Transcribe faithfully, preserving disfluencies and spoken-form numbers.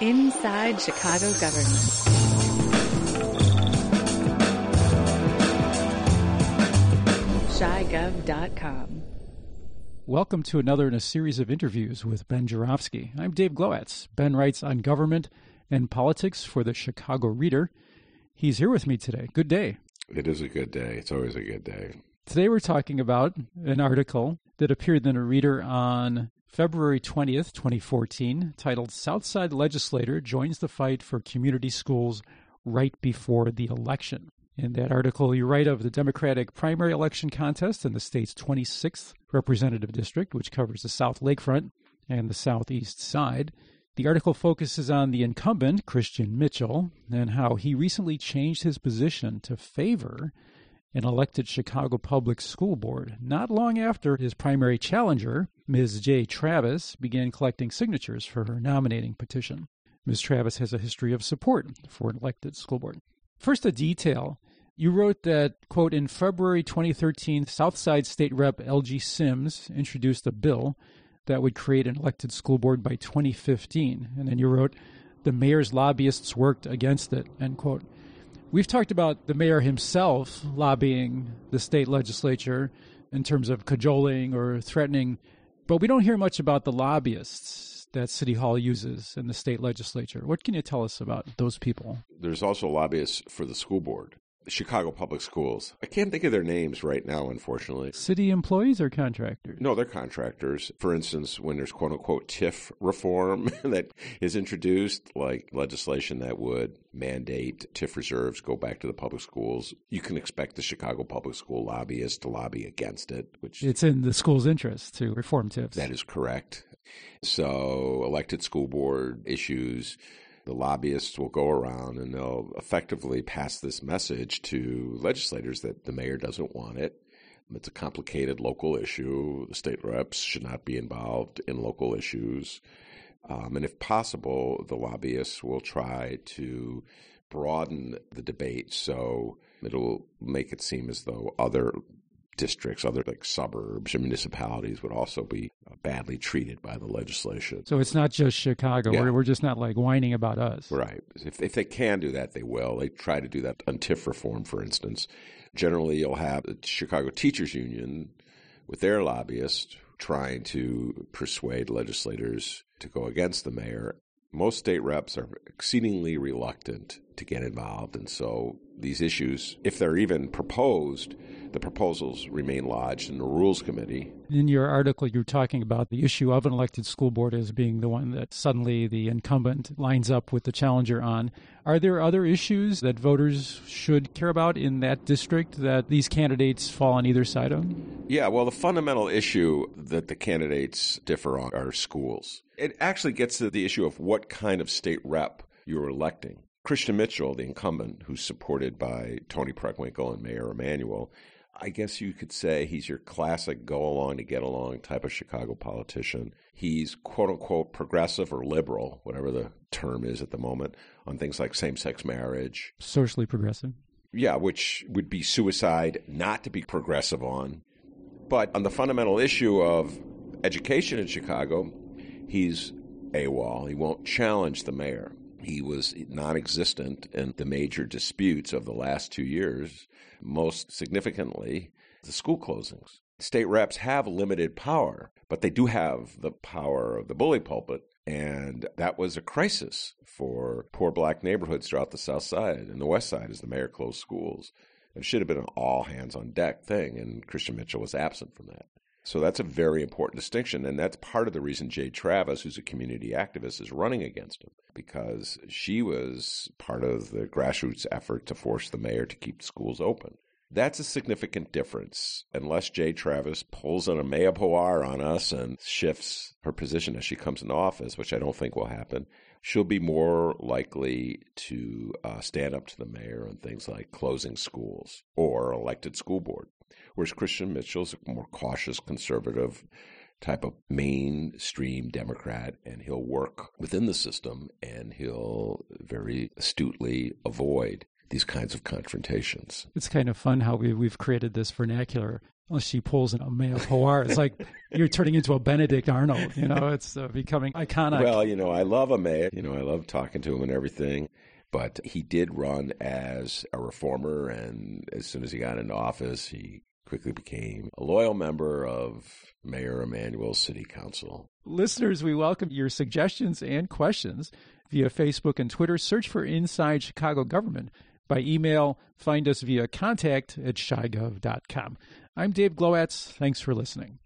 Inside Chicago Government. Chi Gov dot com. Welcome to another in a series of interviews with Ben Joravsky. I'm Dave Glowacz. Ben writes on government and politics for the Chicago Reader. He's here with me today. Good day. It is a good day. It's always a good day. Today we're talking about an article that appeared in a Reader on February twentieth, twenty fourteen, titled Southside Legislator Joins the Fight for Community Schools Right Before the Election. In that article, you write of the Democratic primary election contest in the state's twenty-sixth representative district, which covers the South Lakefront and the Southeast Side. The article focuses on the incumbent, Christian Mitchell, and how he recently changed his position to favor an elected Chicago Public School Board, not long after his primary challenger, Miz Jay Travis, began collecting signatures for her nominating petition. Miz Travis has a history of support for an elected school board. First, a detail. You wrote that, quote, in February twenty thirteen, Southside State Rep L G Sims introduced a bill that would create an elected school board by twenty fifteen. And then you wrote, the mayor's lobbyists worked against it, end quote. We've talked about the mayor himself lobbying the state legislature in terms of cajoling or threatening, but we don't hear much about the lobbyists that City Hall uses in the state legislature. What can you tell us about those people? There's also lobbyists for the school board, the Chicago Public Schools. I can't think of their names right now, unfortunately. City employees or contractors? No, they're contractors. For instance, when there's quote-unquote TIF reform that is introduced, like legislation that would mandate TIF reserves go back to the public schools, you can expect the Chicago Public School lobbyists to lobby against it. Which It's in the school's interest to reform TIFs. That is correct. So elected school board issues, the lobbyists will go around and they'll effectively pass this message to legislators that the mayor doesn't want it. It's a complicated local issue. The state reps should not be involved in local issues. Um, and if possible, the lobbyists will try to broaden the debate so it'll make it seem as though other districts, other like suburbs or municipalities would also be badly treated by the legislation. So it's not just Chicago. Yeah. We're, we're just not like whining about us. Right. If, if they can do that, they will. They try to do that on TIF reform, for instance. Generally, you'll have the Chicago Teachers Union with their lobbyists trying to persuade legislators to go against the mayor. Most state reps are exceedingly reluctant to get involved. And so these issues, if they're even proposed, the proposals remain lodged in the Rules Committee. In your article, you're talking about the issue of an elected school board as being the one that suddenly the incumbent lines up with the challenger on. Are there other issues that voters should care about in that district that these candidates fall on either side of? Yeah, well, the fundamental issue that the candidates differ on are schools. It actually gets to the issue of what kind of state rep you're electing. Christian Mitchell, the incumbent, who's supported by Tony Preckwinkle and Mayor Emanuel, I guess you could say he's your classic go-along-to-get-along type of Chicago politician. He's quote-unquote progressive or liberal, whatever the term is at the moment, on things like same-sex marriage. Socially progressive. Yeah, which would be suicide not to be progressive on. But on the fundamental issue of education in Chicago, he's AWOL. He won't challenge the mayor. He was non-existent in the major disputes of the last two years, most significantly the school closings. State reps have limited power, but they do have the power of the bully pulpit, and that was a crisis for poor black neighborhoods throughout the South Side and the West Side as the mayor closed schools. It should have been an all-hands-on-deck thing, and Christian Mitchell was absent from that. So that's a very important distinction, and that's part of the reason Jay Travis, who's a community activist, is running against him, because she was part of the grassroots effort to force the mayor to keep schools open. That's a significant difference. Unless Jay Travis pulls an mea poir on us and shifts her position as she comes into office, which I don't think will happen, she'll be more likely to uh, stand up to the mayor on things like closing schools or elected school board. Whereas Christian Mitchell's a more cautious, conservative type of mainstream Democrat, and he'll work within the system, and he'll very astutely avoid these kinds of confrontations. It's kind of fun how we, we've created this vernacular, unless she pulls in a Mayo Powar. It's like you're turning into a Benedict Arnold. You know, it's uh, becoming iconic. Well, you know, I love Amaya. You know, I love talking to him and everything. But he did run as a reformer, and as soon as he got into office, he quickly became a loyal member of Mayor Emanuel's City Council. Listeners, we welcome your suggestions and questions via Facebook and Twitter. Search for Inside Chicago Government. By email, find us via contact at chi gov dot com. I'm Dave Glowacz. Thanks for listening.